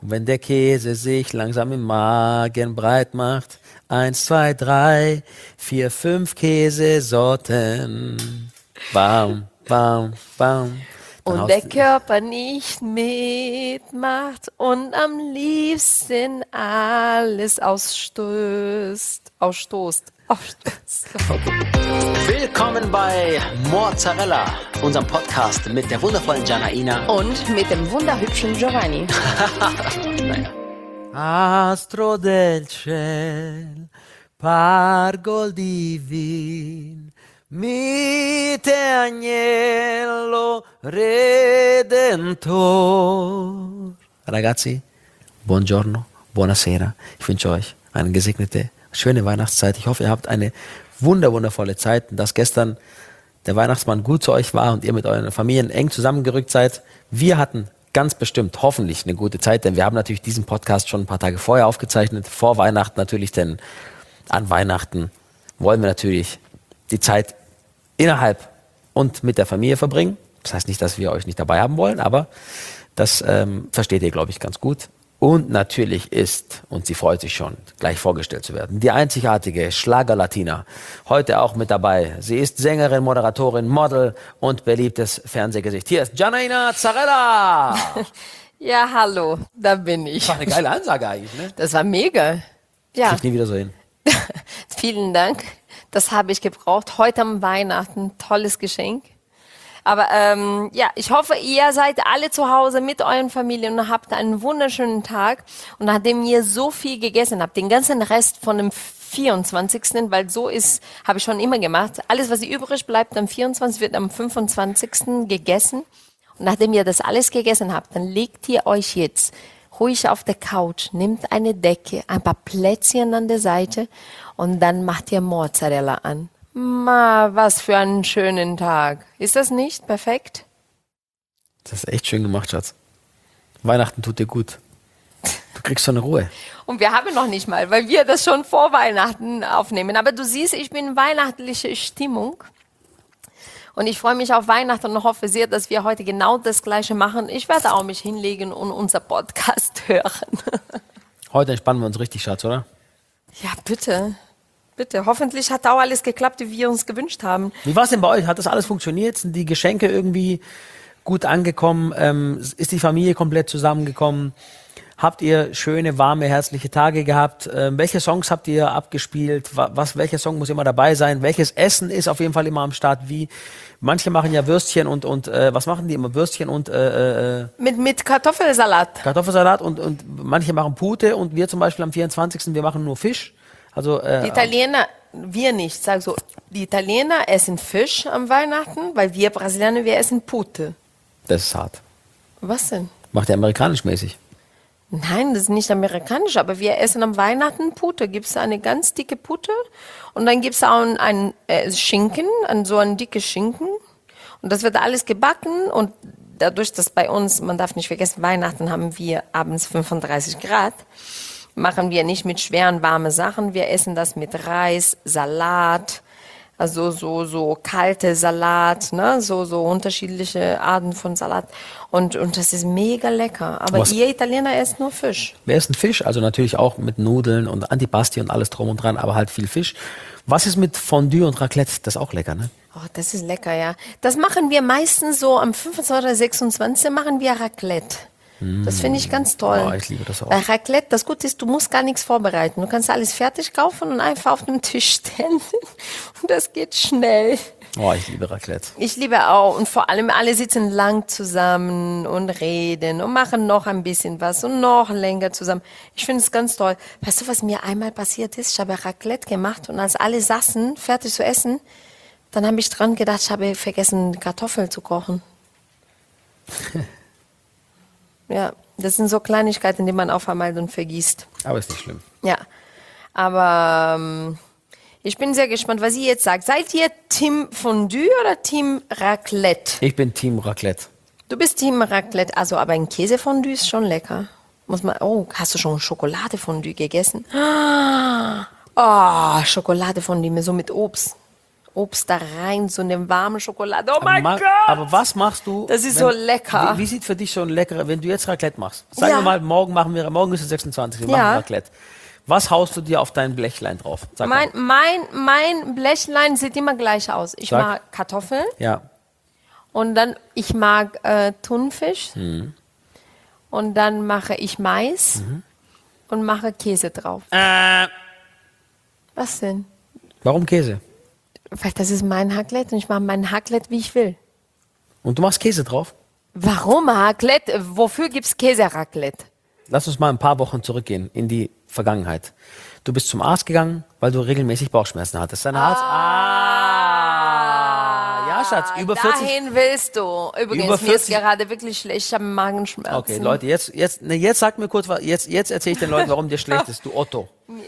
Und wenn der Käse sich langsam im Magen breit macht, 1, 2, 3, 4, 5 Käsesorten. Bam, bam, bam. Dann Und der Körper nicht mitmacht und am liebsten alles ausstoßt. Willkommen bei Mozzarella, unserem Podcast mit der wundervollen Janaina Und mit dem wunderhübschen Giovanni. Astro del ciel, pargol divin, mite agnello redentor. Ragazzi, buongiorno, buonasera. Ich wünsche euch eine gesegnete, schöne Weihnachtszeit. Ich hoffe, ihr habt eine wundervolle Zeit und dass gestern der Weihnachtsmann gut zu euch war und ihr mit euren Familien eng zusammengerückt seid. Wir hatten ganz bestimmt hoffentlich eine gute Zeit, denn wir haben natürlich diesen Podcast schon ein paar Tage vorher aufgezeichnet, vor Weihnachten natürlich, denn an Weihnachten wollen wir natürlich die Zeit innerhalb und mit der Familie verbringen. Das heißt nicht, dass wir euch nicht dabei haben wollen, aber das versteht ihr, glaube ich, ganz gut. Und natürlich ist, und sie freut sich schon, gleich vorgestellt zu werden, die einzigartige Schlager-Latina. Heute auch mit dabei. Sie ist Sängerin, Moderatorin, Model und beliebtes Fernsehgesicht. Hier ist Janaina Zarella. Ja, hallo, da bin ich. Das war eine geile Ansage eigentlich, ne? Das war mega. Ja, Krieg ich nie wieder so hin. vielen Dank. Das habe ich gebraucht. Heute am Weihnachten, tolles Geschenk. Aber ja, ich hoffe, ihr seid alle zu Hause mit euren Familien und habt einen wunderschönen Tag. Und nachdem ihr so viel gegessen habt, den ganzen Rest von dem 24., weil so ist, habe ich schon immer gemacht, alles, was übrig bleibt am 24., wird am 25. gegessen. Und nachdem ihr das alles gegessen habt, dann legt ihr euch jetzt ruhig auf der Couch, nehmt eine Decke, ein paar Plätzchen an der Seite und dann macht ihr Mozzarella an. Was für einen schönen Tag. Ist das nicht perfekt? Das ist echt schön gemacht, Schatz. Weihnachten tut dir gut. Du kriegst so eine Ruhe. Und wir haben noch nicht mal, weil wir das schon vor Weihnachten aufnehmen. Aber du siehst, ich bin in weihnachtlicher Stimmung. Und ich freue mich auf Weihnachten und hoffe sehr, dass wir heute genau das Gleiche machen. Ich werde auch mich hinlegen und unser Podcast hören. Heute entspannen wir uns richtig, Schatz, oder? Ja, bitte. Bitte. Hoffentlich hat auch alles geklappt, wie wir uns gewünscht haben. Wie war es denn bei euch? Hat das alles funktioniert? Sind die Geschenke irgendwie gut angekommen? Ist die Familie komplett zusammengekommen? Habt ihr schöne, warme, herzliche Tage gehabt? Welche Songs habt ihr abgespielt? Welcher Song muss immer dabei sein? Welches Essen ist auf jeden Fall immer am Start? Manche machen ja Würstchen und was machen die immer? Würstchen und Mit Kartoffelsalat. Kartoffelsalat und manche machen Pute und wir zum Beispiel am 24. wir machen nur Fisch. Also Die Italiener, wir nicht, sag so, die Italiener essen Fisch am Weihnachten, weil wir Brasilianer, wir essen Pute. das ist hart. Was denn? Macht ihr amerikanisch mäßig. Nein, das ist nicht amerikanisch, aber wir essen am Weihnachten Pute. Gibt es eine ganz dicke Pute und dann gibt es auch einen Schinken, so ein dickes Schinken und das wird alles gebacken und dadurch, dass bei uns, man darf nicht vergessen, Weihnachten haben wir abends 35 Grad, machen wir nicht mit schweren, warmen Sachen. Wir essen das mit Reis, Salat, also so kalte Salat, ne? So unterschiedliche Arten von Salat. Und das ist mega lecker. Aber ihr Italiener esst nur Fisch. Wir essen Fisch, also natürlich auch mit Nudeln und Antipasti und alles drum und dran, aber halt viel Fisch. Was ist mit Fondue und Raclette? Das ist auch lecker, ne? Oh, das ist lecker, ja. Das machen wir meistens so am 25. oder 26. machen wir Raclette. Das finde ich ganz toll. Oh, ich liebe das auch. Bei Raclette, das Gute ist, du musst gar nichts vorbereiten. Du kannst alles fertig kaufen und einfach auf dem Tisch stellen. Und das geht schnell. Oh, ich liebe Raclette. Ich liebe auch. Und vor allem alle sitzen lang zusammen und reden und machen noch ein bisschen was und noch länger zusammen. Ich finde es ganz toll. Weißt du, was mir einmal passiert ist? Ich habe Raclette gemacht und als alle saßen, fertig zu essen, dann habe ich dran gedacht, ich habe vergessen, Kartoffeln zu kochen. Ja, das sind so Kleinigkeiten, die man auf einmal dann vergisst. Aber ist nicht schlimm. Ja, aber ich bin sehr gespannt, was ihr jetzt sagt. Seid ihr Team Fondue oder Team Raclette? Ich bin Team Raclette. Du bist Team Raclette, also aber ein Käsefondue ist schon lecker. Hast du schon Schokoladefondue gegessen? Oh, Schokoladefondue so mit Obst. Obst da rein, so eine warme Schokolade. Oh mein Gott! Aber was machst du? Das ist so lecker. Wie sieht für dich so ein leckerer, wenn du jetzt Raclette machst? Sagen Ja. wir mal, morgen ist es 26, wir machen Ja. Raclette. Was haust du dir auf dein Blechlein drauf? Sag mal. Mein Blechlein sieht immer gleich aus. Ich Sag. mag Kartoffeln Ja. und dann ich mag Thunfisch Mhm. und dann mache ich Mais und mache Käse drauf. Was denn? Warum Käse? Weil das ist mein Raclette und ich mache mein Raclette, wie ich will. Und du machst Käse drauf? Warum Raclette? Wofür gibt's Käse-Raclette? Lass uns mal ein paar Wochen zurückgehen in die Vergangenheit. Du bist zum Arzt gegangen, weil du regelmäßig Bauchschmerzen hattest. Dein Arzt. Ja, Schatz, über 40. Dahin willst du. Übrigens, Über mir ist 40 gerade wirklich schlecht. Ich habe Magenschmerzen. Okay, Leute, jetzt sag mir kurz, jetzt erzähle ich den Leuten, warum dir schlecht ist, du Otto.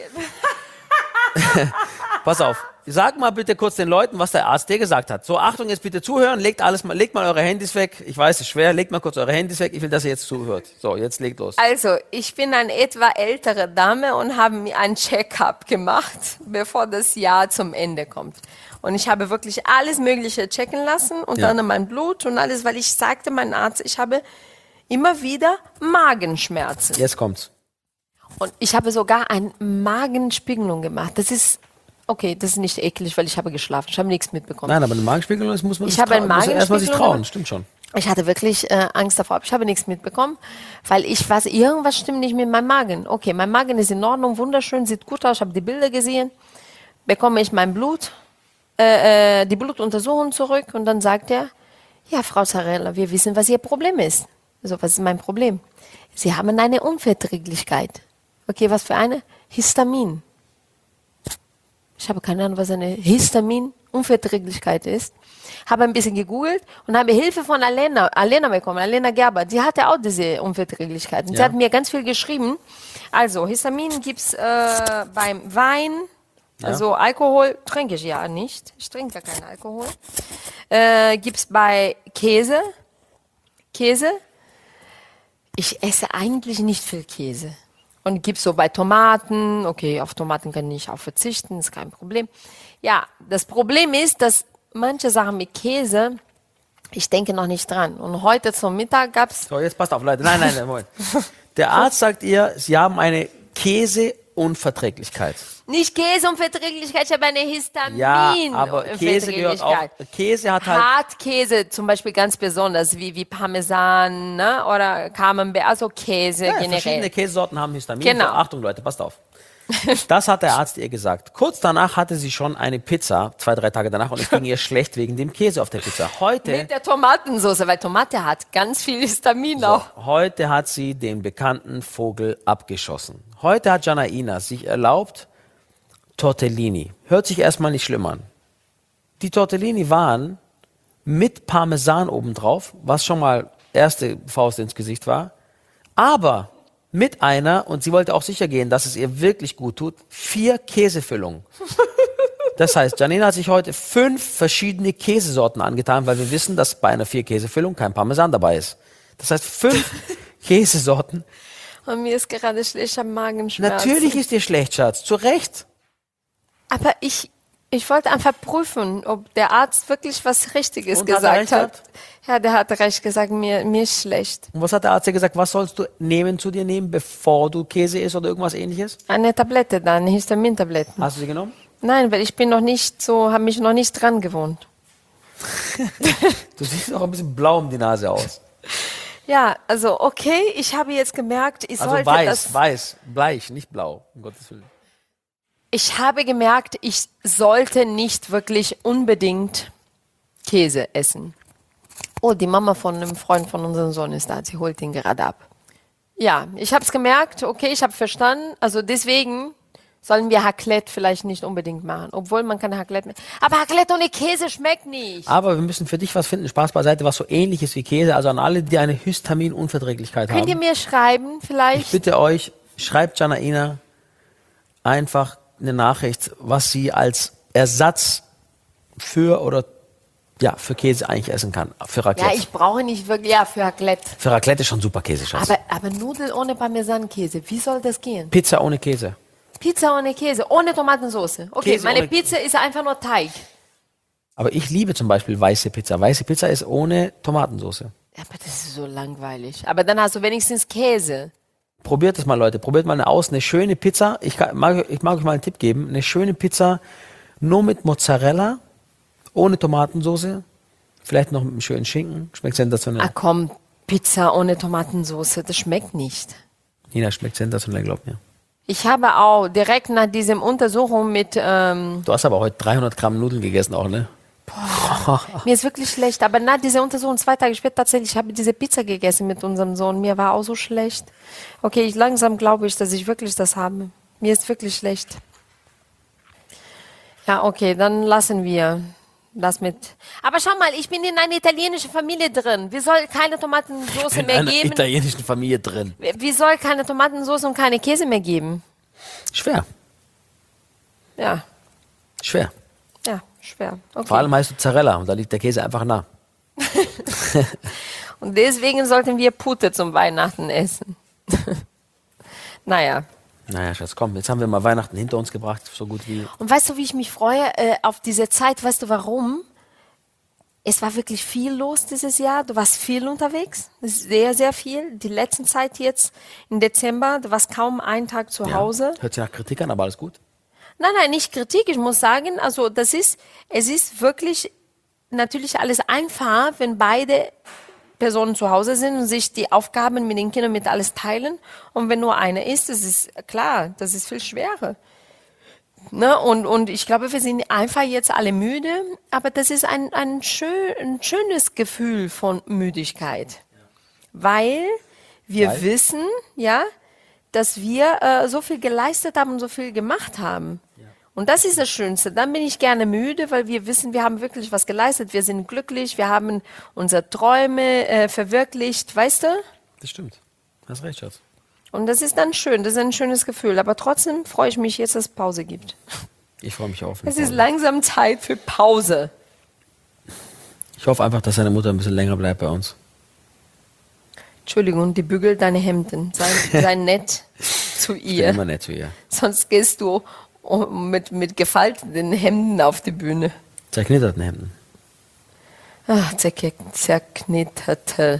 Pass auf, sag mal bitte kurz den Leuten, was der Arzt dir gesagt hat. So, Achtung, jetzt bitte zuhören, legt mal eure Handys weg. Ich weiß, es ist schwer, legt mal kurz eure Handys weg. Ich will, dass ihr jetzt zuhört. So, jetzt legt los. Also, ich bin eine etwa ältere Dame und habe mir einen Check-up gemacht, bevor das Jahr zum Ende kommt. Und ich habe wirklich alles Mögliche checken lassen, unter Ja. anderem mein Blut und alles, weil ich sagte meinem Arzt, ich habe immer wieder Magenschmerzen. Jetzt kommt's. Und ich habe sogar eine Magenspiegelung gemacht. Das ist nicht eklig, weil ich habe geschlafen. Ich habe nichts mitbekommen. Nein, aber eine Magenspiegelung, das muss man Ich habe eine erstmal sich Magenspiegelung trauen, gemacht. stimmt schon. Ich hatte wirklich Angst davor. Ich habe nichts mitbekommen, weil ich weiß, irgendwas stimmt nicht mit meinem Magen. Okay, mein Magen ist in Ordnung, wunderschön, sieht gut aus. Ich habe die Bilder gesehen. Bekomme ich mein Blut, die Blutuntersuchung zurück und dann sagt er, ja, Frau Zarella, wir wissen, was Ihr Problem ist. Also, was ist mein Problem? Sie haben eine Unverträglichkeit. Okay, was für eine? Histamin. Ich habe keine Ahnung, was eine Histamin-Unverträglichkeit ist. Habe ein bisschen gegoogelt und habe Hilfe von Alena bekommen, Alena Gerber. Die hatte auch diese Unverträglichkeit. Und sie Ja. hat mir ganz viel geschrieben. Also, Histamin gibt's beim Wein, also Alkohol trinke ich ja nicht. Ich trinke ja keinen Alkohol. Gibt's bei Käse. Ich esse eigentlich nicht viel Käse. Und gibt's so bei Tomaten. Okay, auf Tomaten kann ich auch verzichten, ist kein Problem. Ja, das Problem ist, dass manche Sachen mit Käse, ich denke noch nicht dran. Und heute zum Mittag gab's So, jetzt passt auf, Leute. Nein, Moment. Der Arzt sagt ihr, Sie haben eine Käseunverträglichkeit. nicht Käseunverträglichkeit, ich habe eine Histamin. Ja, aber Käse gehört auch. Käse hat halt. Hartkäse zum Beispiel ganz besonders, wie Parmesan, ne? Oder Camembert, also Käse Ja, verschiedene generell. Käsesorten haben Histamin. Genau. So, Achtung, Leute, passt auf. Das hat der Arzt ihr gesagt. Kurz danach hatte sie schon eine Pizza, 2-3 Tage danach, und es ging ihr schlecht wegen dem Käse auf der Pizza. Heute, Mit der Tomatensauce, weil Tomate hat ganz viel Histamin auch. heute hat sie den bekannten Vogel abgeschossen. Heute hat Janaina sich erlaubt, Tortellini. Hört sich erstmal nicht schlimm an. Die Tortellini waren mit Parmesan obendrauf, was schon mal erste Faust ins Gesicht war, aber mit einer, und sie wollte auch sicher gehen, dass es ihr wirklich gut tut, 4 Käsefüllungen. Das heißt, Janina hat sich heute 5 verschiedene Käsesorten angetan, weil wir wissen, dass bei einer 4 Käsefüllung kein Parmesan dabei ist. Das heißt, 5 Käsesorten. Und mir ist gerade schlecht am Magenschmerzen. Natürlich ist dir schlecht, Schatz. Zu Recht. Aber ich wollte einfach prüfen, ob der Arzt wirklich was Richtiges Und hat er gesagt recht hat. gehabt? Ja, der hat recht gesagt, mir ist schlecht. Und was hat der Arzt dir gesagt? Was sollst du zu dir nehmen, bevor du Käse isst oder irgendwas ähnliches? Eine Tablette dann, eine Histamintablette. Hast du sie genommen? Nein, weil ich bin noch nicht so, habe mich noch nicht dran gewohnt. Du siehst auch ein bisschen blau um die Nase aus. Ja, also okay, ich habe jetzt gemerkt, ich Also sollte weiß, bleich, nicht blau, um Gottes Willen. Ich habe gemerkt, ich sollte nicht wirklich unbedingt Käse essen. Oh, die Mama von einem Freund von unserem Sohn ist da, sie holt ihn gerade ab. Ja, ich habe es gemerkt, okay, ich habe verstanden, also deswegen sollen wir Raclette vielleicht nicht unbedingt machen, obwohl man kann Raclette mit. Aber Raclette ohne Käse schmeckt nicht. Aber wir müssen für dich was finden, Spaß beiseite, was so ähnlich ist wie Käse, also an alle, die eine Histaminunverträglichkeit Könnt ihr haben. mir schreiben Ich vielleicht? bitte euch, schreibt Janaina einfach eine Nachricht, was sie als Ersatz für Käse eigentlich essen kann. Für Raclette. Ja, ich brauche nicht wirklich, ja, für Raclette. Für Raclette ist schon super Käse, Schatz. Aber Nudeln ohne Parmesankäse, wie soll das gehen? Pizza ohne Käse. Pizza ohne Käse, ohne Tomatensauce. Okay, Käse meine ohne- Pizza ist einfach nur Teig. Aber ich liebe zum Beispiel weiße Pizza. Weiße Pizza ist ohne Tomatensauce. Ja, aber das ist so langweilig. Aber dann hast du wenigstens Käse. Probiert es mal, Leute. Probiert mal eine schöne Pizza. Mag euch mal einen Tipp geben. Eine schöne Pizza nur mit Mozzarella, ohne Tomatensauce. Vielleicht noch mit einem schönen Schinken. Schmeckt sensationell. Ah komm, Pizza ohne Tomatensauce, das schmeckt nicht. Nina, schmeckt sensationell, glaub mir. Ich habe auch direkt nach diesem Untersuchung mit, Du hast aber heute 300 Gramm Nudeln gegessen auch, ne? mir ist wirklich schlecht, aber nach dieser Untersuchung 2 Tage später tatsächlich, ich habe diese Pizza gegessen mit unserem Sohn, mir war auch so schlecht. Okay, langsam glaube ich, dass ich wirklich das habe. Mir ist wirklich schlecht. Ja, okay, dann lassen wir das mit. Aber schau mal, ich bin in einer italienischen Familie drin. Wie soll keine Tomatensauce In mehr einer geben? italienischen Familie drin. Wie soll keine Tomatensauce und keine Käse mehr geben? Schwer. Ja, Schwer. ja, schwer. Okay. Vor allem heißt Mozzarella und da liegt der Käse einfach nah. Und deswegen sollten wir Pute zum Weihnachten essen. Naja. Naja, Schatz, komm, jetzt haben wir mal Weihnachten hinter uns gebracht, so gut wie. Und weißt du, wie ich mich freue auf diese Zeit? Weißt du warum? Es war wirklich viel los dieses Jahr. Du warst viel unterwegs. Sehr, sehr viel. Die letzte Zeit jetzt im Dezember, du warst kaum einen Tag zu Hause. Hört sich nach Kritik an, aber alles gut. Nein, nicht Kritik. Ich muss sagen, also es ist wirklich natürlich alles einfach, wenn beide Personen zu Hause sind und sich die Aufgaben mit den Kindern mit alles teilen. Und wenn nur einer ist, das ist klar, das ist viel schwerer. Ne? Und ich glaube, wir sind einfach jetzt alle müde, aber das ist ein schönes Gefühl von Müdigkeit. Weil wir wissen, ja, dass wir so viel geleistet haben und so viel gemacht haben. Und das ist das Schönste. Dann bin ich gerne müde, weil wir wissen, wir haben wirklich was geleistet. Wir sind glücklich, wir haben unsere Träume verwirklicht, weißt du? Das stimmt. Hast recht, Schatz. Und das ist dann schön, das ist ein schönes Gefühl. Aber trotzdem freue ich mich jetzt, dass es Pause gibt. Ich freue mich auf. Es ist langsam Zeit für Pause. Ich hoffe einfach, dass deine Mutter ein bisschen länger bleibt bei uns. Entschuldigung, die bügelt deine Hemden. Sei nett zu Ich bin ihr. immer nett zu ihr. Sonst gehst du mit gefalteten Hemden auf die Bühne. Zerknitterten Hemden. Ach, zerknitterte.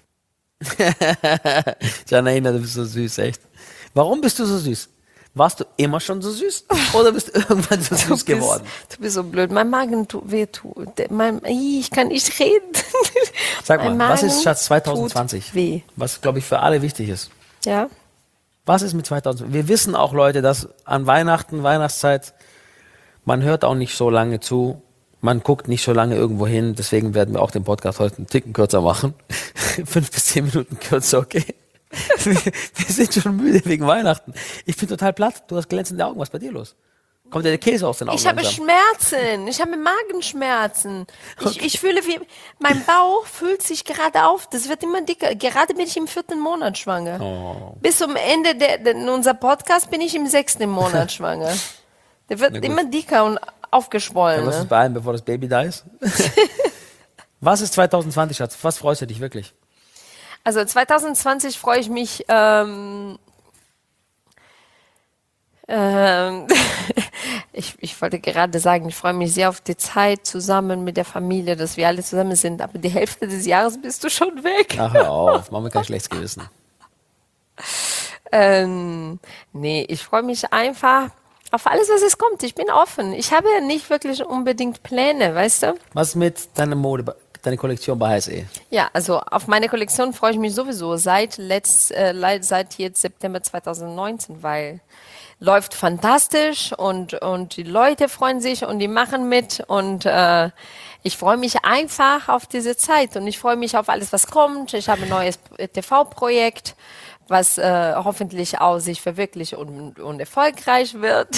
Janaina, du bist so süß, echt. Warum bist du so süß? Warst du immer schon so süß? Oder bist du irgendwann so süß geworden? Du bist so blöd. Mein Magen wehtut. Ich kann nicht reden. Sag mal, Mein was ist, Magen Schatz, 2020? tut weh. Was, glaube ich, für alle wichtig ist. Ja? Was ist mit 2020? Wir wissen auch, Leute, dass an Weihnachten, Weihnachtszeit, man hört auch nicht so lange zu. Man guckt nicht so lange irgendwo hin. Deswegen werden wir auch den Podcast heute einen Ticken kürzer machen. 5 bis 10 Minuten kürzer, okay? Wir sind schon müde wegen Weihnachten. Ich bin total platt. Du hast glänzende Augen. Was ist bei dir los? Kommt dir der Käse aus den Augen? Ich habe langsam? Schmerzen. Ich habe Magenschmerzen. Ich fühle, wie mein Bauch fühlt sich gerade auf. Das wird immer dicker. Gerade bin ich im 4. Monat schwanger. Oh. Bis zum Ende unser Podcast bin ich im 6. Monat schwanger. Der wird immer dicker und aufgeschwollen. Dann lass uns Ne? beeilen, bevor das Baby da ist. Was ist 2020, Schatz? Was freust du dich wirklich? Also 2020 freue ich mich. Ich wollte gerade sagen, ich freue mich sehr auf die Zeit zusammen mit der Familie, dass wir alle zusammen sind. Aber die Hälfte des Jahres bist du schon weg. Ach, hör auf. Mach mir kein schlechtes Gewissen. Nee, ich freue mich einfach auf alles, was es kommt. Ich bin offen. Ich habe ja nicht wirklich unbedingt Pläne, weißt du? Was ist mit deiner Mode, deine Kollektion bei HSE? Ja, also auf meine Kollektion freue ich mich sowieso seit jetzt September 2019, weil läuft fantastisch und die Leute freuen sich und die machen mit und ich freue mich einfach auf diese Zeit und ich freue mich auf alles, was kommt. Ich habe ein neues TV-Projekt, was hoffentlich auch sich verwirklicht und erfolgreich wird.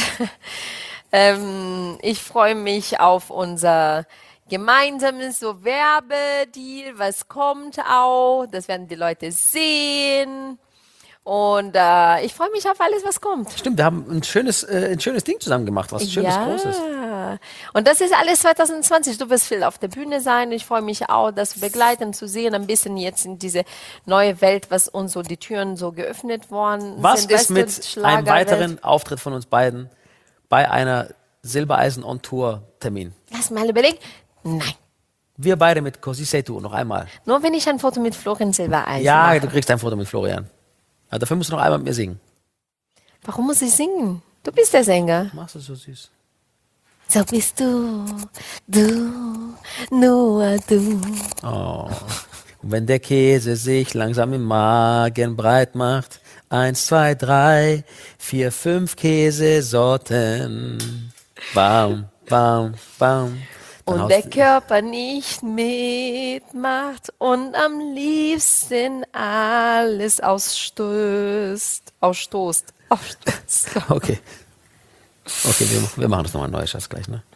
Ich freue mich auf unser gemeinsames so Werbedeal, was kommt auch. Das werden die Leute sehen. Und ich freue mich auf alles, was kommt. Stimmt, wir haben ein schönes Ding zusammen gemacht, was schönes, Großes. Und das ist alles 2020. Du wirst viel auf der Bühne sein. Ich freue mich auch, das begleiten zu sehen, ein bisschen jetzt in diese neue Welt, was uns so die Türen so geöffnet worden Was sind. ist Weißt du, mit einem Schlagerwelt. weiteren Auftritt von uns beiden bei einer Silbereisen on Tour Termin? Lass mal überlegen. Nein. Wir beide mit Così sei tu, noch einmal. Nur wenn ich ein Foto mit Florian Silbereisen Ja, mache. du kriegst ein Foto mit Florian. Aber dafür musst du noch einmal mit mir singen. Warum muss ich singen? Du bist der Sänger. Machst du so süß. So bist du, nur du. Oh. Und wenn der Käse sich langsam im Magen breit macht, 1, 2, 3, 4, 5 Käsesorten. Bam, bam, bam. Dann Und haust der du- Körper nicht mitmacht und am liebsten alles ausstoßt. Okay. Okay, wir machen das nochmal neu, Schatz, gleich, ne?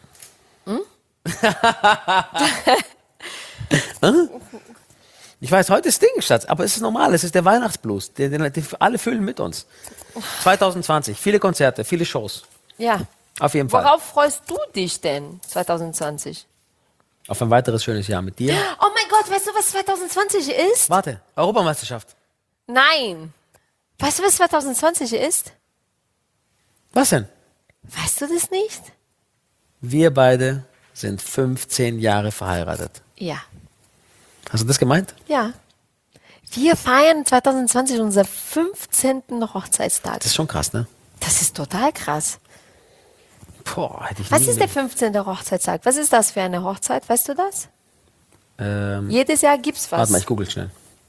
Hm? Ich weiß, heute ist Ding, Schatz, aber es ist normal, es ist der Weihnachtsblues. Alle fühlen mit uns. 2020, viele Konzerte, viele Shows. Ja. Auf jeden Fall. Worauf freust du dich denn 2020? Auf ein weiteres schönes Jahr mit dir. Oh mein Gott, weißt du, was 2020 ist? Warte, Europameisterschaft. Nein. Weißt du, was 2020 ist? Was denn? Weißt du das nicht? Wir beide sind 15 Jahre verheiratet. Ja. Hast du das gemeint? Ja. Wir feiern 2020 unser 15. Hochzeitstag. Das ist schon krass, ne? Das ist total krass. Boah, hätte ich Was nie ist der 15. Hochzeitstag? Was ist das für eine Hochzeit? Weißt du das? Jedes Jahr gibt's was. Warte mal, ich google schnell.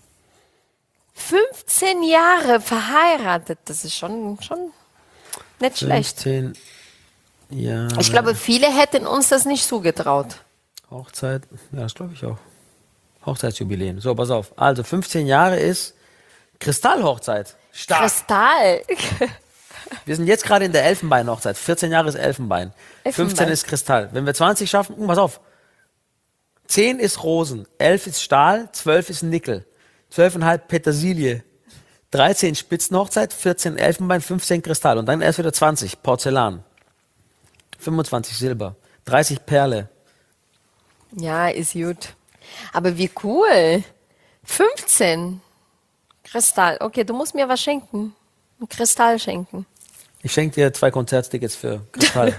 15 Jahre verheiratet, das ist schon nicht schlecht. 15 Jahre Ich glaube, viele hätten uns das nicht zugetraut. Hochzeit. Ja, das glaube ich auch. Hochzeitsjubiläum. So, pass auf. Also 15 Jahre ist Kristallhochzeit. Stark. Kristall. Wir sind jetzt gerade in der Elfenbein-Hochzeit. 14 Jahre ist Elfenbein. 15 Elfenbein. ist Kristall. Wenn wir 20 schaffen, pass auf. 10 ist Rosen, 11 ist Stahl, 12 ist Nickel, 12,5 Petersilie, 13 Spitzenhochzeit, 14 Elfenbein, 15 Kristall und dann erst wieder 20 Porzellan, 25 Silber, 30 Perle. Ja, ist gut. Aber wie cool. 15. Kristall. Okay, du musst mir was schenken. Ein Kristall schenken. Ich schenke dir 2 Konzerttickets für Kristall.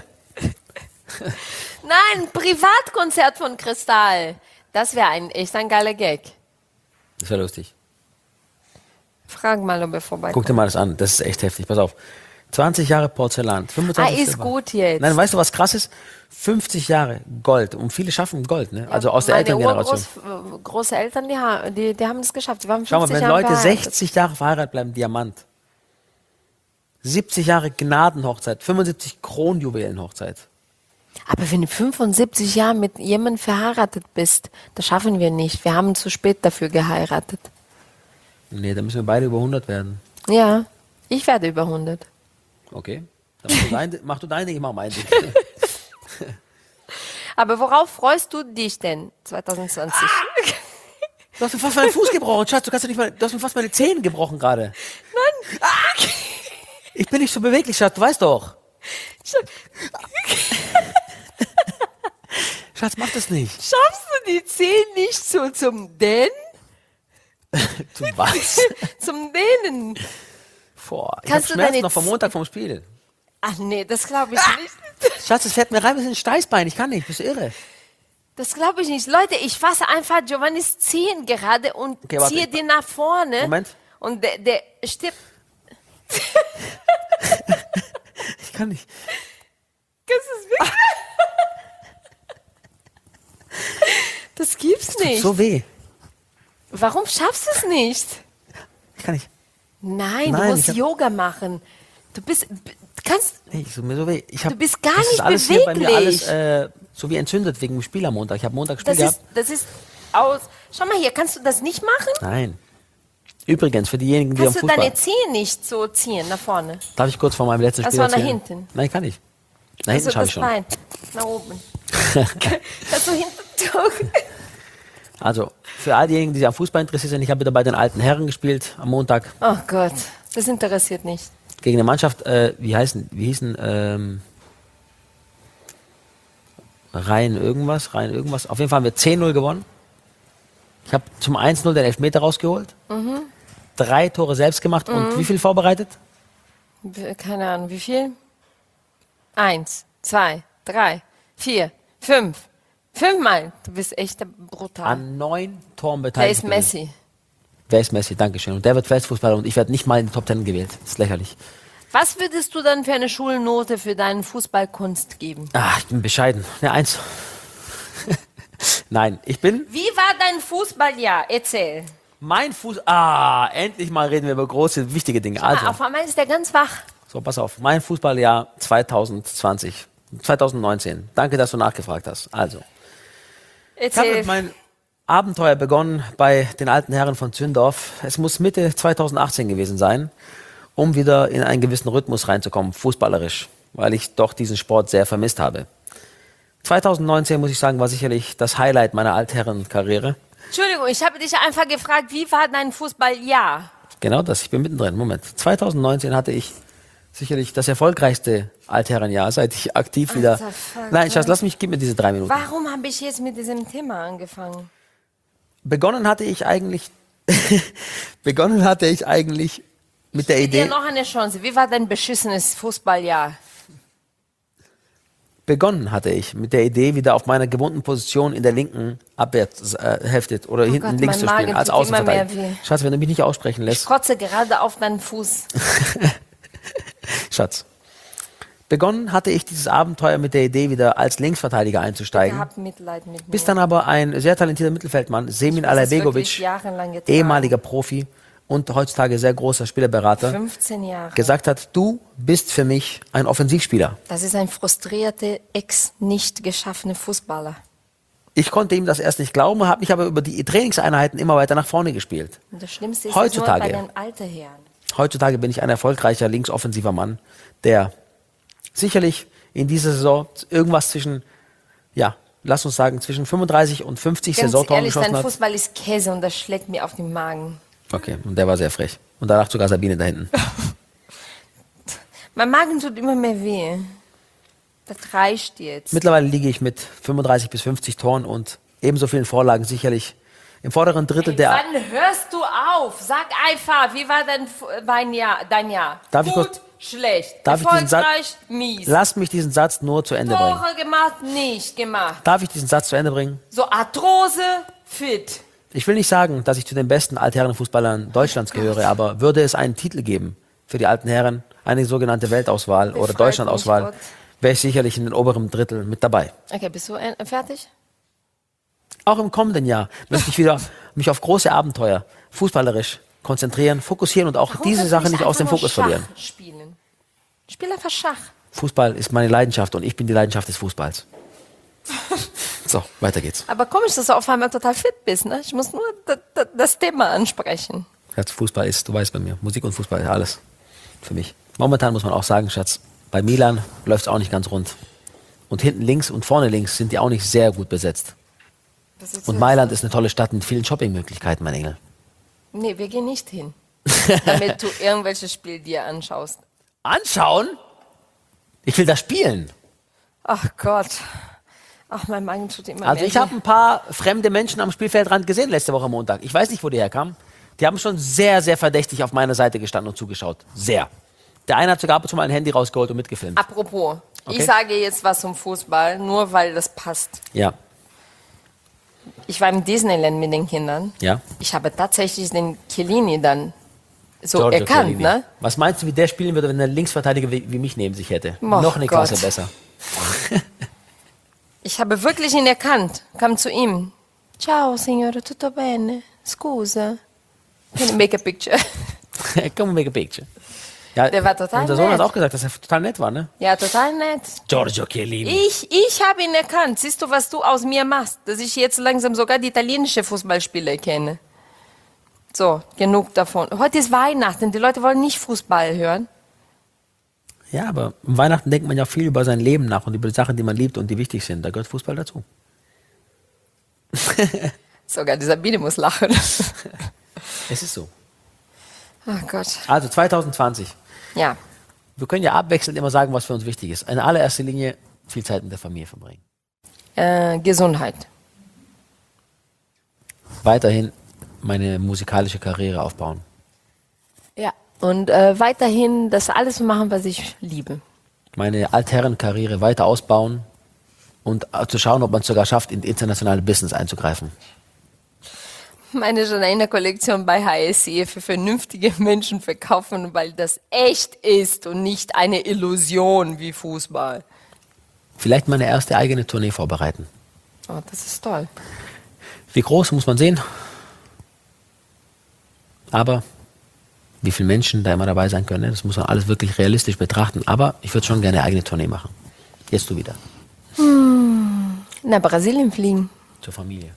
Nein, ein Privatkonzert von Kristall. Das wäre echt ein geiler Gag. Das wäre lustig. Frag mal, ob er vorbeikommt. Guck dir mal das an, das ist echt heftig. Pass auf. 20 Jahre Porzellan, 25 ist Silber. gut jetzt. Nein, weißt du, was krass ist? 50 Jahre Gold. Und viele schaffen Gold, ne? Also aus der Elterngeneration. Großeltern, die haben das geschafft. Die waren 50 Schau mal, wenn Jahre Leute verheiratet. 60 Jahre verheiratet bleiben, Diamant. 70 Jahre Gnadenhochzeit, 75 Kronjuwelenhochzeit. Aber wenn du 75 Jahre mit jemandem verheiratet bist, das schaffen wir nicht. Wir haben zu spät dafür geheiratet. Nee, da müssen wir beide über 100 werden. Ja, ich werde über 100. Okay. Dann mach du dein Ding, ich mach mein Ding. Aber worauf freust du dich denn 2020? Du hast mir fast meinen Fuß gebrochen, Schatz. Du hast mir fast meine Zähne gebrochen gerade. Nein. Ich bin nicht so beweglich, Schatz. Du weißt doch. Schatz, mach das nicht. Schaffst du die Zehen nicht so zum Dehnen? Du was? Zum Dehnen. Boah, ich hab Kannst du Schmerzen deine noch vom Montag vom Spiel. Ach nee, das glaube ich nicht. Schatz, es fährt mir rein, wir sind ein Steißbein. Ich kann nicht, bist du irre? Das glaube ich nicht. Leute, ich fasse einfach Giovannis Zehen gerade und Okay, warte. ziehe den nach vorne. Moment. Und der stirbt. Ich kann nicht. Das ist wirklich. Das gibt's nicht. So weh. Warum schaffst du es nicht? Ich kann nicht. Nein, Nein, du musst ich hab- Yoga machen. Du kannst. Nee, ich tut mir so weh. Du bist gar das ist nicht alles hier bei mir beweglich. alles so wie entzündet wegen dem Spiel am Montag. Ich habe Montag Spiel gehabt. Das ist aus. Schau mal hier, kannst du das nicht machen? Nein. Übrigens, für diejenigen, die am Kannst du Fußball... deine Zehen nicht so ziehen nach vorne? Darf ich kurz vor meinem letzten Spiel Also nach erzählen? hinten. Nein, kann ich. Nach hinten Also schaffe das ich schon. Bein. Nach oben. Kannst du hinten tun? Also, für all diejenigen, die sich am Fußball interessiert sind, ich habe wieder bei den alten Herren gespielt am Montag Oh Gott, das interessiert nicht. gegen eine Mannschaft, wie hießen, Rhein irgendwas. Auf jeden Fall haben wir 10-0 gewonnen. Ich habe zum 1-0 den Elfmeter rausgeholt. 3 Tore selbst gemacht und wie viel vorbereitet? Keine Ahnung, wie viel? 1, 2, 3, 4, 5, 5-mal. Du bist echt brutal. An 9 Toren Wer beteiligt. ist Messi? Wer ist Messi? Dankeschön. Und der wird Weltfußballer und ich werde nicht mal in die Top 10 gewählt. Das ist lächerlich. Was würdest du dann für eine Schulnote für deine Fußballkunst geben? Ich bin bescheiden. Eine 1. Nein, ich bin Wie war dein Fußballjahr? Erzähl. mein endlich mal reden wir über große, wichtige Dinge. Also, Auf einmal ist der ganz wach. so, pass auf. Mein Fußballjahr 2019. Danke, dass du nachgefragt hast. Also, ich habe Erzähl. mein Abenteuer begonnen bei den alten Herren von Zündorf. Es muss Mitte 2018 gewesen sein, um wieder in einen gewissen Rhythmus reinzukommen, fußballerisch, weil ich doch diesen Sport sehr vermisst habe. 2019, muss ich sagen, war sicherlich das Highlight meiner Altherrenkarriere. Entschuldigung, ich habe dich einfach gefragt, wie war dein Fußballjahr? Genau das, ich bin mittendrin. Moment. 2019 hatte ich sicherlich das erfolgreichste Altherrenjahr, seit ich aktiv wieder... Alter, fuck, Nein, Schatz, gib mir diese 3 Minuten. Warum habe ich jetzt mit diesem Thema angefangen? Begonnen hatte ich eigentlich mit der Dir Idee... noch eine Chance. Wie war dein beschissenes Fußballjahr? Begonnen hatte ich mit der Idee, wieder auf meiner gewohnten Position in der linken Abwehrhälfte oder hinten Gott, links mein zu spielen, Magen als tut immer mehr Außenverteidiger. weh. Schatz, wenn du mich nicht aussprechen Ich lässt. kotze gerade auf deinen Fuß. Schatz. Begonnen hatte ich dieses Abenteuer mit der Idee, wieder als Linksverteidiger Ich einzusteigen. hab Mitleid mit mir. Bis dann aber ein sehr talentierter Mittelfeldmann, Semin Das ist wirklich Alaibegovic, jahrelang getragen. ehemaliger Profi und heutzutage sehr großer Spielerberater, 15 Jahre. gesagt hat, du bist für mich ein Offensivspieler. Das ist ein frustrierter, nicht geschaffener Fußballer. Ich konnte ihm das erst nicht glauben, habe mich aber über die Trainingseinheiten immer weiter nach vorne gespielt. Und das Schlimmste ist Heutzutage. das nur bei den alten Herren. Heutzutage bin ich ein erfolgreicher linksoffensiver Mann, der sicherlich in dieser Saison irgendwas zwischen, lass uns sagen, zwischen 35 und 50 Ganz Saisontoren ehrlich, geschossen dein hat. Fußball ist Käse und das schlägt mir auf den Magen. Okay, und der war sehr frech. Und danach sogar Sabine da hinten. Mein Magen tut immer mehr weh. Das reicht jetzt. Mittlerweile liege ich mit 35 bis 50 Toren und ebenso vielen Vorlagen sicherlich im vorderen Drittel der... Wann hörst du auf? Sag einfach, wie war dein Jahr? Darf ich Gut, kurz- schlecht. Darf ich diesen Satz- Erfolgreich, mies. Lass mich diesen Satz nur zu Ende bringen. Tore gemacht, nicht gemacht. Darf ich diesen Satz zu Ende bringen? So Arthrose, fit. Ich will nicht sagen, dass ich zu den besten Altherrenfußballern Deutschlands gehöre, aber würde es einen Titel geben für die alten Herren, eine sogenannte Weltauswahl oder Befreit Deutschlandauswahl, mich Gott. wäre ich sicherlich in den oberen Drittel mit dabei. Okay, bist du fertig? Auch im kommenden Jahr möchte ich wieder mich auf große Abenteuer fußballerisch konzentrieren, fokussieren und auch Warum diese kannst du Sache nicht aus dem einfach nur Fokus verlieren. Schach spielen? Spiel einfach Schach. Fußball ist meine Leidenschaft und ich bin die Leidenschaft des Fußballs. So, weiter geht's. Aber komisch, dass du auf einmal total fit bist. Ne? Ich muss nur das Thema ansprechen. Schatz, Fußball ist, du weißt bei mir, Musik und Fußball ist alles für mich. Momentan muss man auch sagen, Schatz, bei Milan läuft es auch nicht ganz rund. Und hinten links und vorne links sind die auch nicht sehr gut besetzt. Und Mailand ist eine tolle Stadt mit vielen Shoppingmöglichkeiten, mein Engel. Nee, wir gehen nicht hin, damit du irgendwelche Spiele dir anschaust. Anschauen? Ich will das spielen. Ach Gott. Ach, mein Magen tut immer Also mehr ich weh. habe ein paar fremde Menschen am Spielfeldrand gesehen letzte Woche Montag. Ich weiß nicht, wo die herkamen. Die haben schon sehr, sehr verdächtig auf meiner Seite gestanden und zugeschaut. Sehr. Der eine hat sogar ab und zu mal ein Handy rausgeholt und mitgefilmt. Apropos, Okay. ich sage jetzt was zum Fußball, nur weil das passt. Ja, Ich war im Disneyland mit den Kindern. ja. Ich habe tatsächlich den Chiellini dann so Giorgio erkannt, Chiellini. ne? Was meinst du, wie der spielen würde, wenn der Linksverteidiger wie mich neben sich hätte? Oh Noch eine Gott. Klasse besser. Ich habe wirklich ihn erkannt. Kam zu ihm. Ciao, signore, tutto bene? Scusa. Can you make a picture? Come make a picture. Ja, Der war total unser Sohn nett. hat auch gesagt, dass er total nett war, ne? Ja, total nett. Giorgio Chiellini. Ich habe ihn erkannt. Siehst du, was du aus mir machst? Dass ich jetzt langsam sogar die italienische Fußballspieler kenne. So, genug davon. Heute ist Weihnachten. Die Leute wollen nicht Fußball hören. Ja, aber um Weihnachten denkt man ja viel über sein Leben nach und über die Sachen, die man liebt und die wichtig sind. Da gehört Fußball dazu. Sogar die Sabine muss lachen. Es ist so. Ach Gott. Also 2020. Ja. Wir können ja abwechselnd immer sagen, was für uns wichtig ist. In allererster Linie viel Zeit mit der Familie verbringen. Gesundheit. Weiterhin meine musikalische Karriere aufbauen. Ja. Und weiterhin das alles machen, was ich liebe. Meine Altherrenkarriere weiter ausbauen und zu schauen, ob man es sogar schafft, in internationale Business einzugreifen. Meine Janaina-Kollektion bei HSE für vernünftige Menschen verkaufen, weil das echt ist und nicht eine Illusion wie Fußball. Vielleicht meine erste eigene Tournee vorbereiten. Oh, das ist toll. Wie groß, muss man sehen. Aber wie viele Menschen da immer dabei sein können, ne? Das muss man alles wirklich realistisch betrachten. Aber ich würde schon gerne eine eigene Tournee machen. Jetzt du wieder. Nach Brasilien fliegen. Zur Familie.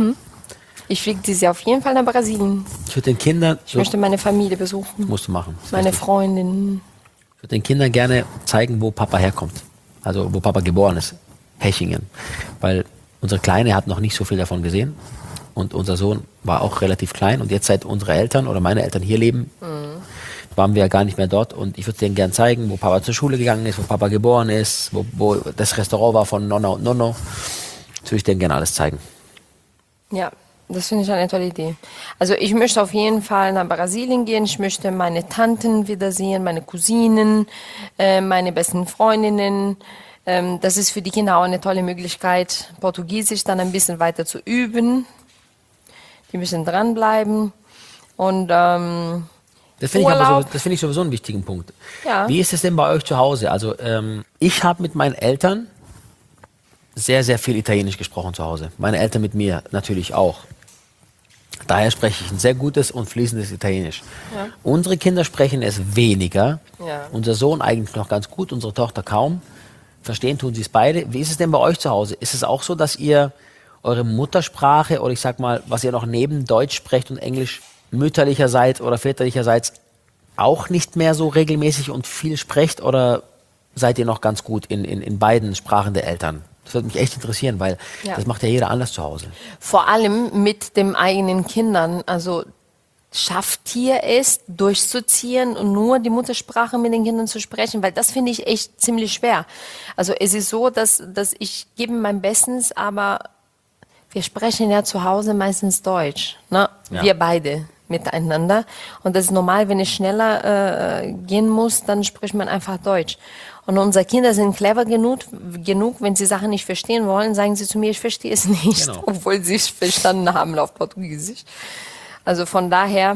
Ich fliege dieses Jahr auf jeden Fall nach Brasilien. Ich würde den Kindern, Ich möchte meine Familie besuchen. musst du machen. Das ist Meine richtig. Freundin. Ich würde den Kindern gerne zeigen, wo Papa herkommt. Also wo Papa geboren ist. Hechingen. Weil unsere Kleine hat noch nicht so viel davon gesehen. Und unser Sohn war auch relativ klein. Und jetzt, seit unsere Eltern oder meine Eltern hier leben, waren wir ja gar nicht mehr dort. Und ich würde denen gerne zeigen, wo Papa zur Schule gegangen ist, wo Papa geboren ist, wo das Restaurant war von Nonna und Nonno. Das würde ich denen gerne alles zeigen. Ja, das finde ich eine tolle Idee. Also ich möchte auf jeden Fall nach Brasilien gehen. Ich möchte meine Tanten wiedersehen, meine Cousinen, meine besten Freundinnen. Das ist für die Kinder auch eine tolle Möglichkeit, Portugiesisch dann ein bisschen weiter zu üben. Die müssen dranbleiben. Und Das finde ich, Urlaub. das finde ich sowieso einen wichtigen Punkt. Ja. Wie ist es denn bei euch zu Hause? Also ich habe mit meinen Eltern sehr, sehr viel Italienisch gesprochen zu Hause. Meine Eltern mit mir natürlich auch. Daher spreche ich ein sehr gutes und fließendes Italienisch. Ja. Unsere Kinder sprechen es weniger. Ja. Unser Sohn eigentlich noch ganz gut, unsere Tochter kaum. Verstehen tun sie es beide. Wie ist es denn bei euch zu Hause? Ist es auch so, dass ihr eure Muttersprache oder ich sag mal, was ihr noch neben Deutsch sprecht und Englisch mütterlicherseits oder väterlicherseits auch nicht mehr so regelmäßig und viel sprecht oder seid ihr noch ganz gut in beiden Sprachen der Eltern? Das würde mich echt interessieren, weil Ja. das macht ja jeder anders zu Hause. vor allem mit den eigenen Kindern. Also schafft ihr es, durchzuziehen und nur die Muttersprache mit den Kindern zu sprechen? Weil das finde ich echt ziemlich schwer. Also es ist so, dass ich gebe mein Bestes, aber wir sprechen ja zu Hause meistens Deutsch. Ne? Ja. Wir beide miteinander. Und das ist normal, wenn es schneller gehen muss, dann spricht man einfach Deutsch. Und unsere Kinder sind clever genug, wenn sie Sachen nicht verstehen wollen, sagen sie zu mir, ich verstehe es nicht, Genau. obwohl sie es verstanden haben auf Portugiesisch. Also von daher,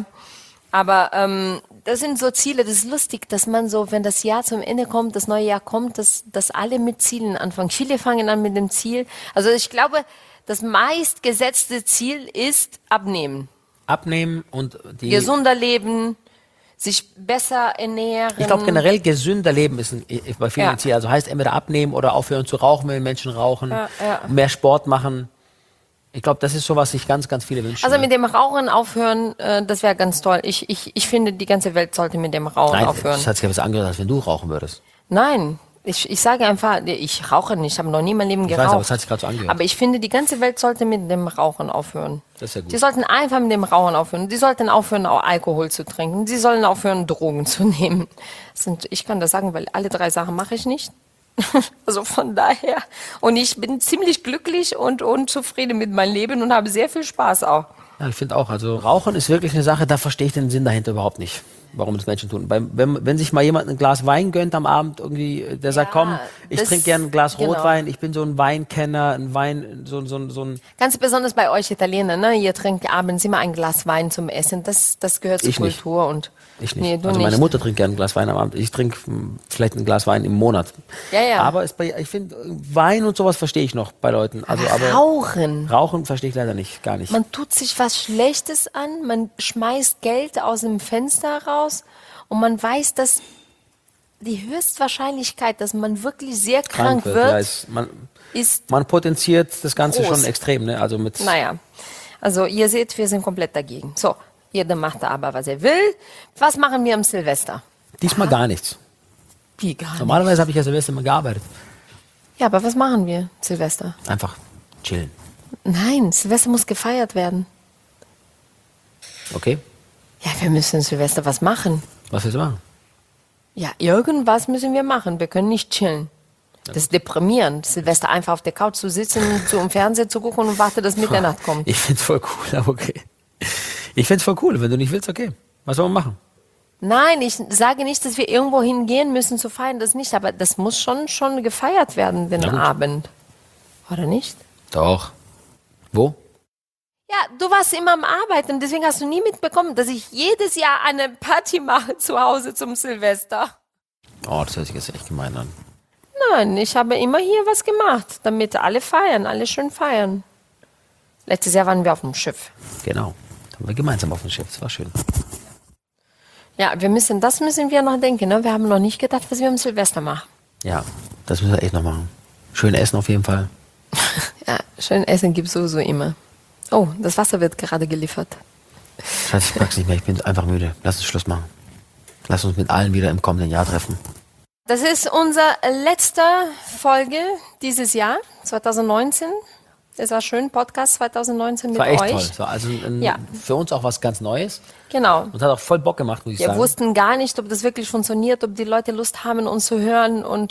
aber das sind so Ziele, das ist lustig, dass man so, wenn das Jahr zum Ende kommt, das neue Jahr kommt, dass alle mit Zielen anfangen. Viele fangen an mit dem Ziel. Also ich glaube, das meistgesetzte Ziel ist abnehmen. Abnehmen und die... Gesunder leben, sich besser ernähren. Ich glaube generell gesünder Leben ist bei vielen Ja. ein Ziel. Also heißt entweder abnehmen oder aufhören zu rauchen, wenn Menschen rauchen, Ja, ja. mehr Sport machen. Ich glaube, das ist so, was sich ganz, ganz viele wünschen. Also ne? mit dem Rauchen aufhören, das wäre ganz toll. Ich finde, die ganze Welt sollte mit dem Rauchen Nein, aufhören. das hat sich ja was angehört, als wenn du rauchen würdest. Nein, ich sage einfach, ich rauche nicht, ich habe noch nie in meinem Leben Ich geraucht. weiß, aber es hat sich gerade so angehört. Aber ich finde, die ganze Welt sollte mit dem Rauchen aufhören. Das ist ja gut. Die sollten einfach mit dem Rauchen aufhören. Die sollten aufhören, auch Alkohol zu trinken. Sie sollen aufhören, Drogen zu nehmen. Ich kann das sagen, weil alle drei Sachen mache ich nicht. Also von daher. Und ich bin ziemlich glücklich und zufrieden mit meinem Leben und habe sehr viel Spaß auch. Ja, ich finde auch, also Rauchen ist wirklich eine Sache, da verstehe ich den Sinn dahinter überhaupt nicht, warum das Menschen tun. Wenn sich mal jemand ein Glas Wein gönnt am Abend, irgendwie, der sagt, komm, ich das- trinke gerne ein Glas genau. Rotwein, ich bin so ein Weinkenner, ein Wein, so ein... Ganz besonders bei euch Italiener, ne? Ihr trinkt abends immer ein Glas Wein zum Essen. Das gehört zur Ich nicht. Kultur und Ich nicht. Nee, du also nicht. meine Mutter trinkt gerne ein Glas Wein am Abend. Ich trinke vielleicht ein Glas Wein im Monat. Ja, ja. Aber ich finde, Wein und sowas verstehe ich noch bei Leuten. Also, aber Rauchen. Rauchen verstehe ich leider nicht, gar nicht. Man tut sich was Schlechtes an, man schmeißt Geld aus dem Fenster raus und man weiß, dass die Höchstwahrscheinlichkeit, dass man wirklich sehr krank Ja, wird, ist, man potenziert das Ganze groß. schon extrem, ne? Also mit naja. Also ihr seht, wir sind komplett dagegen. So, jeder macht da aber, was er will. Was machen wir am Silvester? diesmal gar nichts. Wie gar nicht. Normalerweise habe ich ja Silvester immer gearbeitet. Ja, aber was machen wir Silvester? Einfach chillen. Nein, Silvester muss gefeiert werden. Okay? Ja, wir müssen Silvester was machen. Was willst du machen? Ja, irgendwas müssen wir machen. Wir können nicht chillen. Das ist deprimierend, Silvester einfach auf der Couch zu sitzen, zum Fernseher zu gucken und warte, dass Mitternacht kommt. Ich find's voll cool, aber okay. Ich find's voll cool. Wenn du nicht willst, okay. Was soll man machen? Nein, ich sage nicht, dass wir irgendwo hingehen müssen zu feiern, das nicht. Aber das muss schon gefeiert werden, den Na gut. Abend. Oder nicht? Doch. Wo? Ja, du warst immer am Arbeiten, deswegen hast du nie mitbekommen, dass ich jedes Jahr eine Party mache zu Hause zum Silvester. Oh, das hört sich jetzt echt gemein an. Nein, ich habe immer hier was gemacht, damit alle feiern, alle schön feiern. Letztes Jahr waren wir auf dem Schiff. Genau. Da waren wir gemeinsam auf dem Schiff. Das war schön. Ja, das müssen wir noch denken. Ne? Wir haben noch nicht gedacht, was wir am Silvester machen. Ja, das müssen wir echt noch machen. Schön essen auf jeden Fall. Ja, schön Essen gibt es sowieso immer. Oh, das Wasser wird gerade geliefert. Schatz, ich pack's nicht mehr. Ich bin einfach müde. Lass uns Schluss machen. Lass uns mit allen wieder im kommenden Jahr treffen. Das ist unsere letzte Folge dieses Jahr, 2019. Es war schön, Podcast 2019 mit War echt euch. toll. Es war also Ja. für uns auch was ganz Neues. Genau. Und hat auch voll Bock gemacht, muss ich Wir sagen. wussten gar nicht, ob das wirklich funktioniert, ob die Leute Lust haben, uns zu hören. Und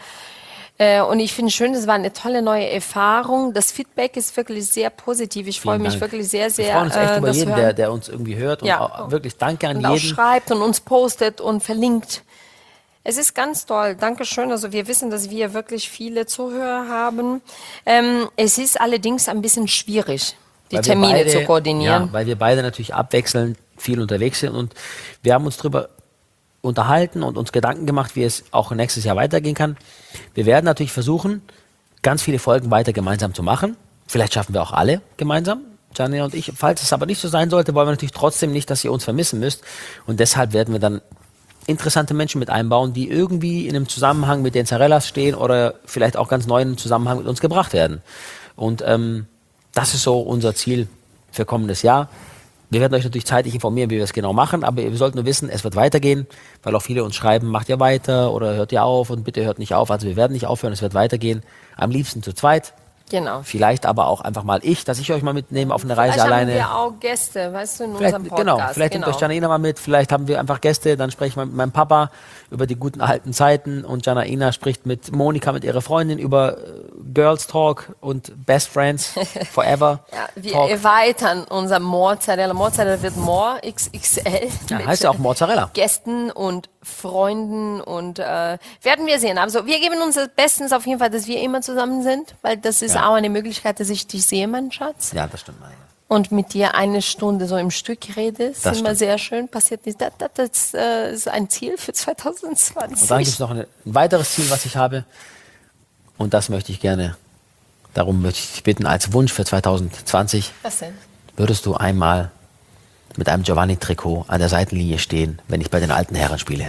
ich finde es schön, es war eine tolle neue Erfahrung. Das Feedback ist wirklich sehr positiv. Ich freue Vielen mich Dank. wirklich sehr, Wir sehr. freuen uns echt über das jeden, hören. der uns irgendwie hört. Und Ja. auch wirklich danke an Und auch jeden. schreibt und uns postet und verlinkt. Es ist ganz toll. Dankeschön. Also wir wissen, dass wir wirklich viele Zuhörer haben. Es ist allerdings ein bisschen schwierig, die Weil wir Termine beide- zu koordinieren. Ja, weil wir beide natürlich abwechselnd viel unterwegs sind und wir haben uns darüber unterhalten und uns Gedanken gemacht, wie es auch nächstes Jahr weitergehen kann. Wir werden natürlich versuchen, ganz viele Folgen weiter gemeinsam zu machen. Vielleicht schaffen wir auch alle gemeinsam, Gianni und ich. Falls es aber nicht so sein sollte, wollen wir natürlich trotzdem nicht, dass ihr uns vermissen müsst. Und deshalb werden wir dann interessante Menschen mit einbauen, die irgendwie in einem Zusammenhang mit den Zarellas stehen oder vielleicht auch ganz neu in einen Zusammenhang mit uns gebracht werden. Und das ist so unser Ziel für kommendes Jahr. Wir werden euch natürlich zeitig informieren, wie wir es genau machen, aber ihr solltet nur wissen, es wird weitergehen, weil auch viele uns schreiben, macht ihr weiter oder hört ihr auf und bitte hört nicht auf. Also wir werden nicht aufhören, es wird weitergehen. Am liebsten zu zweit. Genau. Vielleicht aber auch einfach mal dass ich euch mal mitnehme auf eine Reise Vielleicht alleine. haben wir auch Gäste, weißt du, in Vielleicht, unserem Podcast. vielleicht nimmt euch Janaina mal mit, vielleicht haben wir einfach Gäste, dann spreche ich mal mit meinem Papa über die guten alten Zeiten und Janaina spricht mit Monika, mit ihrer Freundin über Girls Talk und Best Friends Forever Ja, wir Talk. erweitern unser Mozzarella. Mozzarella wird More XXL. Ja, mit heißt ja auch Mozzarella. Gästen und Freunden und werden wir sehen. Also wir geben uns das Bestens auf jeden Fall, dass wir immer zusammen sind, weil das ist Ja. auch eine Möglichkeit, dass ich dich sehe, mein Schatz. Ja, das stimmt. Maria. Und mit dir eine Stunde so im Stück rede. Ist Das immer stimmt. sehr schön. Passiert nicht. Das ist ein Ziel für 2020. Und dann gibt es noch ein weiteres Ziel, was ich habe. Und das möchte ich gerne, darum möchte ich dich bitten, als Wunsch für 2020, Was denn? würdest du einmal mit einem Giovanni-Trikot an der Seitenlinie stehen, wenn ich bei den alten Herren spiele?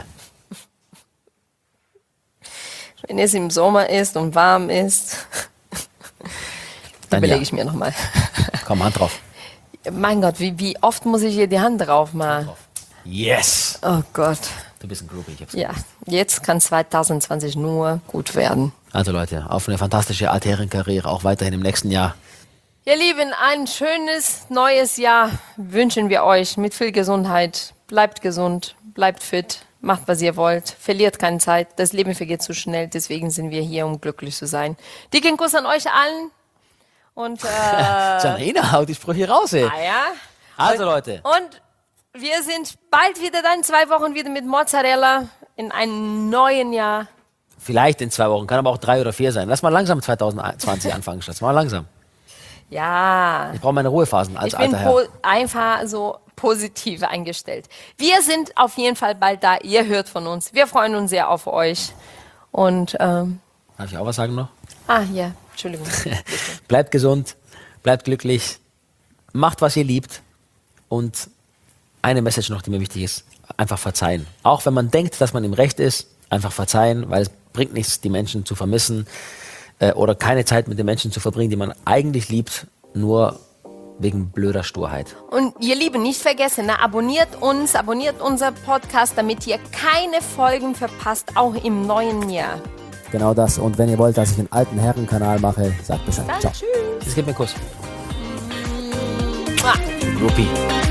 Wenn es im Sommer ist und warm ist, Dann überlege ja. ich mir nochmal. Komm, Hand drauf. Mein Gott, wie oft muss ich hier die Hand drauf machen? Yes! Oh Gott. Du bist ein Groupie, ich hab's Ja, gewusst. jetzt kann 2020 nur gut werden. Also Leute, auf eine fantastische Altherrenkarriere, auch weiterhin im nächsten Jahr. Ihr Lieben, ein schönes neues Jahr wünschen wir euch mit viel Gesundheit. Bleibt gesund, bleibt fit, macht was ihr wollt, verliert keine Zeit. Das Leben vergeht zu schnell, deswegen sind wir hier, um glücklich zu sein. Dicken Kuss an euch allen. Und Janaina, haut die Sprüche raus, ey. ja. Also Leute, Und wir sind bald wieder da, in 2 Wochen wieder mit Mozzarella in einem neuen Jahr. vielleicht in 2 Wochen, kann aber auch 3 oder 4 sein. Lass mal langsam 2020 anfangen, Schatz. Mal langsam. Ja. Ich brauche meine Ruhephasen als Ich bin alter Herr. einfach so positiv eingestellt. Wir sind auf jeden Fall bald da. Ihr hört von uns. Wir freuen uns sehr auf euch. Und, Darf ich auch was sagen noch? ja, Entschuldigung. Bleibt gesund, bleibt glücklich, macht, was ihr liebt. Und eine Message noch, die mir wichtig ist, einfach verzeihen. Auch wenn man denkt, dass man im Recht ist, einfach verzeihen, weil es bringt nichts, die Menschen zu vermissen oder keine Zeit mit den Menschen zu verbringen, die man eigentlich liebt, nur wegen blöder Sturheit. Und ihr Lieben, nicht vergessen, ne, abonniert unser Podcast, damit ihr keine Folgen verpasst, auch im neuen Jahr. Genau das. Und wenn ihr wollt, dass ich einen alten Herrenkanal mache, sagt Bescheid. Dann Ciao. tschüss. Es gibt mir einen Kuss. Mua. Groupie.